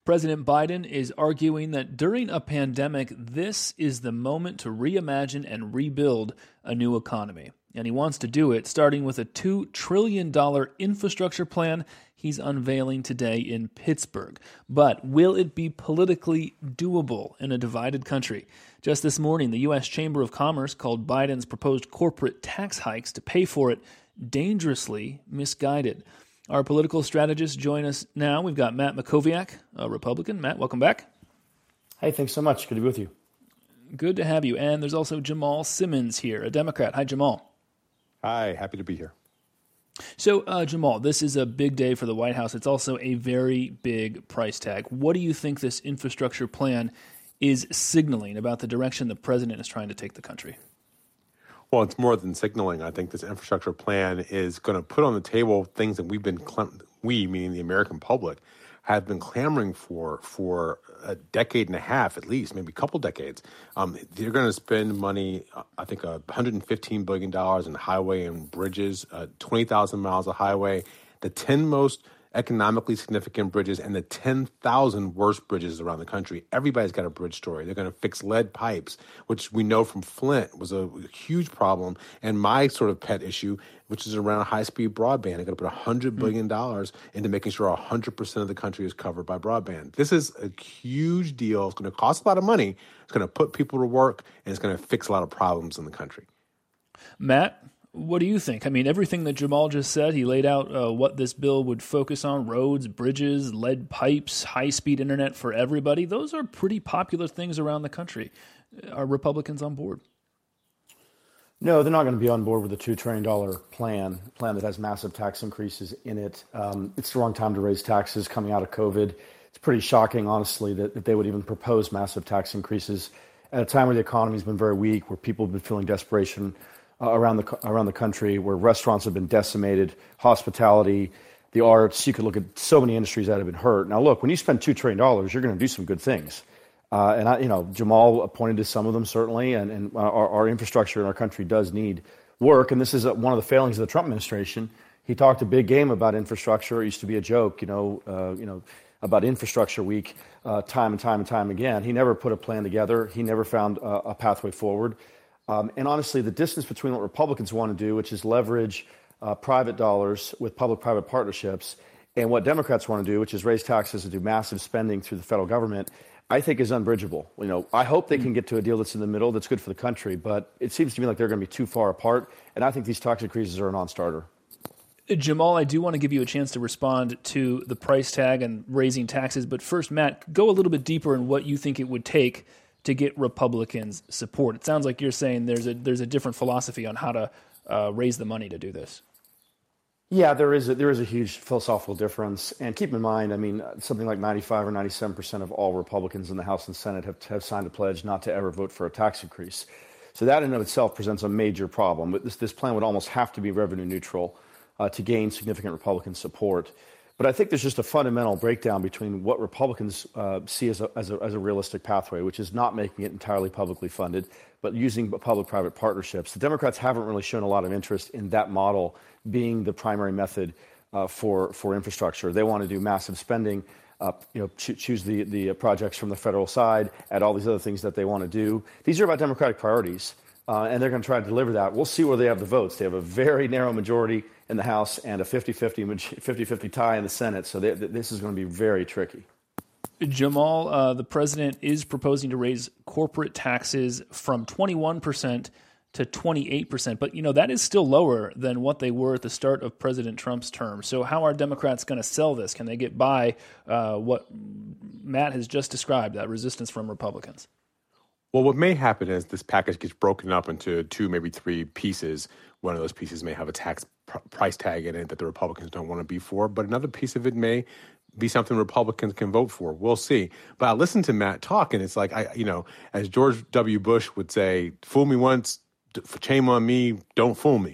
President Biden is arguing that during a pandemic, this is the moment to reimagine and rebuild a new economy. And he wants to do it starting with a $2 trillion infrastructure plan he's unveiling today in Pittsburgh. But will it be politically doable in a divided country? Just this morning, the U.S. Chamber of Commerce called Biden's proposed corporate tax hikes to pay for it dangerously misguided. Our political strategists join us now. We've got Matt Mackowiak, a Republican. Matt, welcome back. Hey, thanks so much. Good to be with you. Good to have you. And there's also Jamal Simmons here, a Democrat. Hi, Jamal. Hi, happy to be here. So, Jamal, this is a big day for the White House. It's also a very big price tag. What do you think this infrastructure plan is signaling about the direction the president is trying to take the country? Well, it's more than signaling. I think this infrastructure plan is going to put on the table things that we, meaning the American public, have been clamoring for a decade and a half, at least, maybe a couple decades. They're going to spend money, I think, $115 billion in highway and bridges, 20,000 miles of highway, the 10 most economically significant bridges, and the 10,000 worst bridges around the country. Everybody's got a bridge story. They're going to fix lead pipes, which we know from Flint was a huge problem. And my sort of pet issue, which is around high-speed broadband. They're going to put $100 billion into making sure 100% of the country is covered by broadband. This is a huge deal. It's going to cost a lot of money. It's going to put people to work, and it's going to fix a lot of problems in the country. Matt, what do you think? I mean, everything that Jamal just said, he laid out what this bill would focus on: roads, bridges, lead pipes, high-speed internet for everybody. Those are pretty popular things around the country. Are Republicans on board? No, they're not going to be on board with a $2 trillion plan that has massive tax increases in it. It's the wrong time to raise taxes coming out of COVID. It's pretty shocking, honestly, that they would even propose massive tax increases at a time where the economy has been very weak, where people have been feeling desperation around the country, where restaurants have been decimated, hospitality, the arts. You could look at so many industries that have been hurt. Now, look, when you spend $2 trillion, you're going to do some good things. Jamal pointed to some of them, certainly, and our infrastructure in our country does need work. And this is one of the failings of the Trump administration. He talked a big game about infrastructure. It used to be a joke, about Infrastructure Week, time and time again. He never put a plan together. He never found a pathway forward. And honestly, the distance between what Republicans want to do, which is leverage private dollars with public-private partnerships, and what Democrats want to do, which is raise taxes and do massive spending through the federal government, I think is unbridgeable. I hope they can get to a deal that's in the middle, that's good for the country, but it seems to me like they're going to be too far apart, and I think these tax increases are a non-starter. Jamal, I do want to give you a chance to respond to the price tag and raising taxes, but first, Matt, go a little bit deeper in what you think it would take to get Republicans' support. It sounds like you're saying there's a different philosophy on how to raise the money to do this. Yeah, there is a huge philosophical difference. And keep in mind, something like 95 or 97% of all Republicans in the House and Senate have signed a pledge not to ever vote for a tax increase. So that in and of itself presents a major problem. This plan would almost have to be revenue neutral to gain significant Republican support. But I think there's just a fundamental breakdown between what Republicans see as a realistic pathway, which is not making it entirely publicly funded, but using public-private partnerships. The Democrats haven't really shown a lot of interest in that model being the primary method for infrastructure. They want to do massive spending, choose the projects from the federal side, add all these other things that they want to do. These are about Democratic priorities, and they're going to try to deliver that. We'll see where they have the votes. They have a very narrow majority in the House and a 50-50 tie in the Senate, so this is going to be very tricky. Jamal, the president is proposing to raise corporate taxes from 21% to 28%, but that is still lower than what they were at the start of President Trump's term. So how are Democrats going to sell this? Can they get by what Matt has just described, that resistance from Republicans? Well, what may happen is this package gets broken up into 2, maybe 3 pieces. One of those pieces may have a tax price tag in it that the Republicans don't want to be for, but another piece of it may be something Republicans can vote for. We'll see. But I listened to Matt talk, and it's like, as George W. Bush would say, fool me once, shame on me, don't fool me.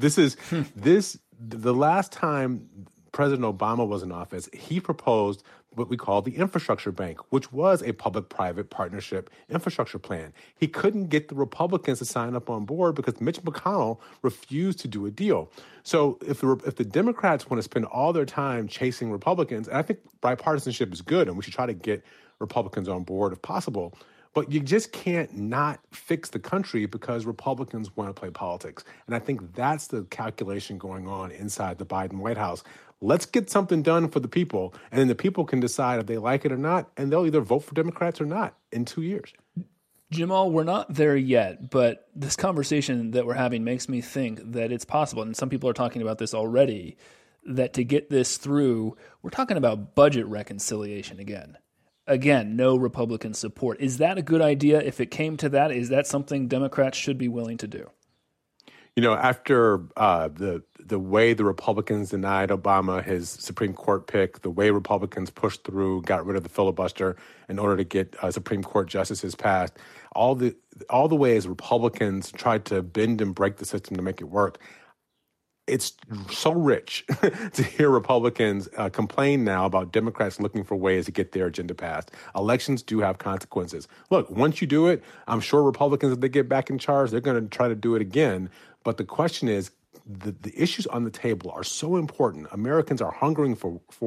The last time President Obama was in office, he proposed what we call the infrastructure bank, which was a public-private partnership infrastructure plan. He couldn't get the Republicans to sign up on board because Mitch McConnell refused to do a deal. So if the Democrats want to spend all their time chasing Republicans, and I think bipartisanship is good and we should try to get Republicans on board if possible, but you just can't not fix the country because Republicans want to play politics. And I think that's the calculation going on inside the Biden White House. Let's get something done for the people, and then the people can decide if they like it or not, and they'll either vote for Democrats or not in 2 years. Jamal, we're not there yet, but this conversation that we're having makes me think that it's possible, and some people are talking about this already, that to get this through, we're talking about budget reconciliation again. Again, no Republican support. Is that a good idea? If it came to that, is that something Democrats should be willing to do? You know, after the way the Republicans denied Obama his Supreme Court pick, the way Republicans pushed through, got rid of the filibuster in order to get Supreme Court justices passed, all the ways Republicans tried to bend and break the system to make it work. It's so rich to hear Republicans complain now about Democrats looking for ways to get their agenda passed. Elections do have consequences. Look, once you do it, I'm sure Republicans, if they get back in charge, they're going to try to do it again. But the question is, the issues on the table are so important. Americans are hungering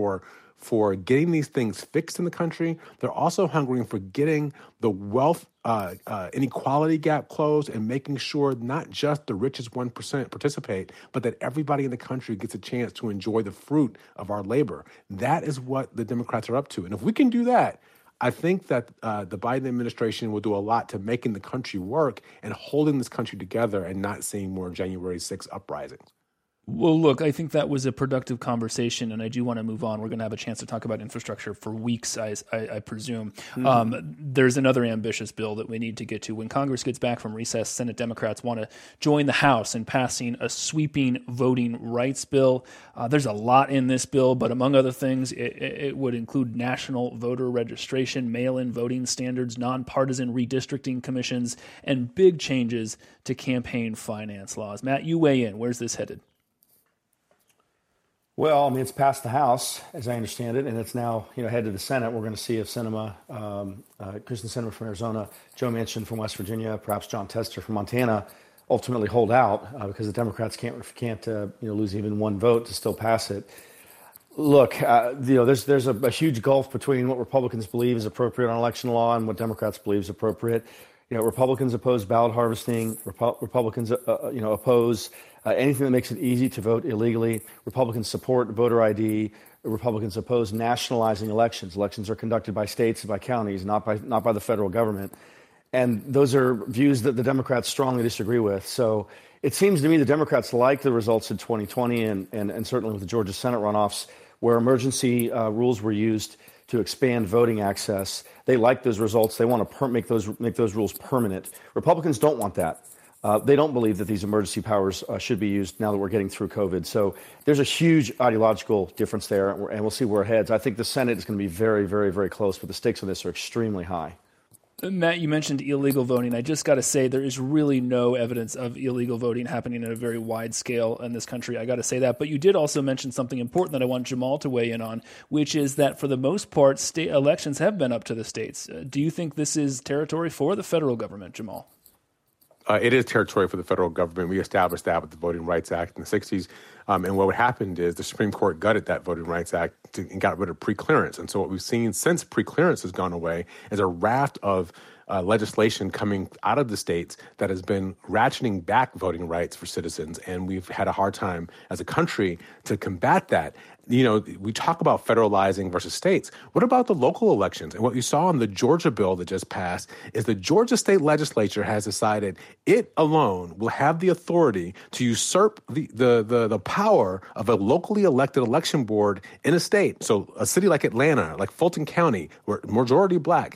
for getting these things fixed in the country. They're also hungering for getting the wealth inequality gap closed and making sure not just the richest 1% participate, but that everybody in the country gets a chance to enjoy the fruit of our labor. That is what the Democrats are up to. And if we can do that, I think that the Biden administration will do a lot to making the country work and holding this country together and not seeing more January 6th uprisings. Well, look, I think that was a productive conversation, and I do want to move on. We're going to have a chance to talk about infrastructure for weeks, I presume. Mm-hmm. There's another ambitious bill that we need to get to. When Congress gets back from recess, Senate Democrats want to join the House in passing a sweeping voting rights bill. There's a lot in this bill, but among other things, it would include national voter registration, mail-in voting standards, nonpartisan redistricting commissions, and big changes to campaign finance laws. Matt, you weigh in. Where's this headed? Well, I mean, it's passed the House, as I understand it, and it's now, headed to the Senate. We're going to see if Sinema, Kristen Sinema from Arizona, Joe Manchin from West Virginia, perhaps John Tester from Montana, ultimately hold out because the Democrats can't lose even one vote to still pass it. Look, there's a huge gulf between what Republicans believe is appropriate on election law and what Democrats believe is appropriate. Republicans oppose ballot harvesting. Republicans, oppose anything that makes it easy to vote illegally. Republicans support voter ID. Republicans oppose nationalizing elections. Elections are conducted by states and by counties, not by the federal government. And those are views that the Democrats strongly disagree with. So it seems to me the Democrats like the results in 2020 and certainly with the Georgia Senate runoffs, where emergency rules were used to expand voting access. They like those results. They want to make those rules permanent. Republicans don't want that. They don't believe that these emergency powers should be used now that we're getting through COVID. So there's a huge ideological difference there, and we'll see where it heads. I think the Senate is going to be very, very, very close, but the stakes on this are extremely high. Matt, you mentioned illegal voting. I just got to say there is really no evidence of illegal voting happening at a very wide scale in this country. I got to say that. But you did also mention something important that I want Jamal to weigh in on, which is that for the most part, state elections have been up to the states. Do you think this is territory for the federal government, Jamal? It is territory for the federal government. We established that with the Voting Rights Act in the 60s. And what happened is the Supreme Court gutted that Voting Rights Act and got rid of preclearance. And so what we've seen since preclearance has gone away is a raft of legislation coming out of the states that has been ratcheting back voting rights for citizens. And we've had a hard time as a country to combat that. We talk about federalizing versus states. What about the local elections? And what you saw in the Georgia bill that just passed is the Georgia state legislature has decided it alone will have the authority to usurp the power of a locally elected election board in a state. So a city like Atlanta, like Fulton County, where majority black,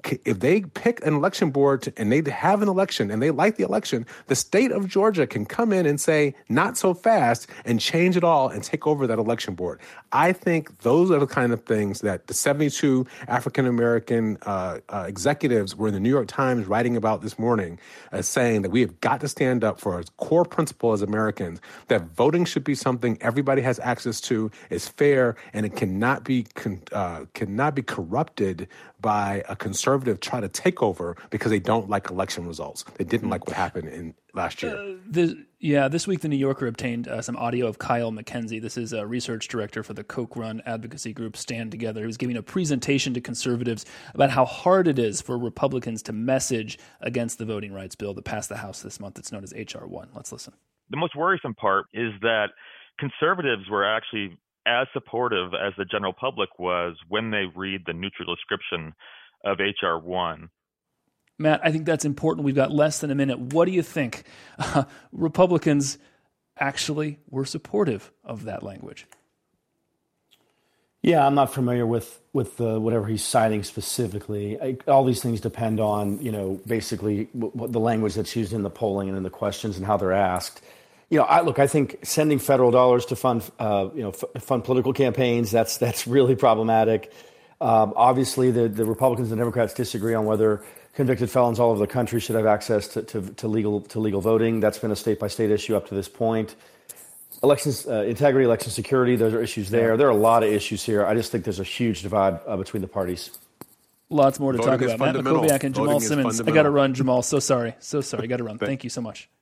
if they pick an election board and they have an election and they like the election, the state of Georgia can come in and say, not so fast, and change it all and take over that election board. I think those are the kind of things that the 72 African-American executives were in the New York Times writing about this morning, saying that we have got to stand up for a core principle as Americans, that voting should be something everybody has access to, is fair, and it cannot be corrupted by a conservative try to take over because they don't like election results. They didn't like what happened in last year. This week the New Yorker obtained some audio of Kyle McKenzie. This is a research director for the Koch run advocacy group Stand Together. He was giving a presentation to conservatives about how hard it is for Republicans to message against the voting rights bill that passed the House this month. It's known as H.R. 1. Let's listen. The most worrisome part is that conservatives were actually as supportive as the general public was when they read the neutral description of H.R. 1. Matt, I think that's important. We've got less than a minute. What do you think? Republicans actually were supportive of that language. Yeah, I'm not familiar with whatever he's citing specifically. All these things depend on, basically what the language that's used in the polling and in the questions and how they're asked. I think sending federal dollars to fund political campaigns, that's really problematic. Obviously, the Republicans and Democrats disagree on whether convicted felons all over the country should have access to legal voting. That's been a state-by-state issue up to this point. Elections integrity, election security, those are issues there. There are a lot of issues here. I just think there's a huge divide between the parties. Lots more to talk about. Matt Mackowiak and Jamal Simmons. I got to run, Jamal. So sorry. I got to run. Thank you so much.